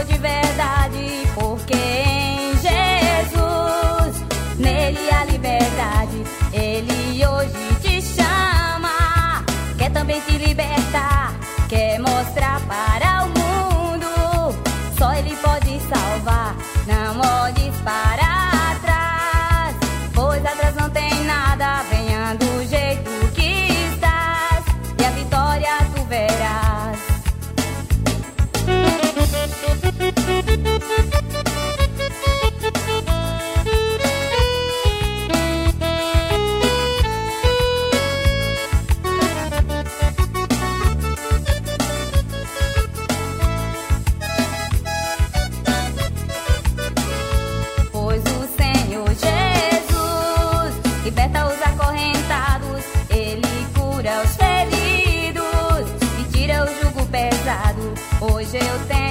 amor de verdade, porque em Jesus, nele há liberdade. Ele hoje te chama, quer também te libertar, quer mostrar para o mundo, só ele pode salvar. Não olhes para trás, pois atrás não tem nada. Venha do jeito que estás e a vitória tu verás. Pois o Senhor Jesus liberta os acorrentados, ele cura os feridos e tira o jugo pesado. Hoje eu tenho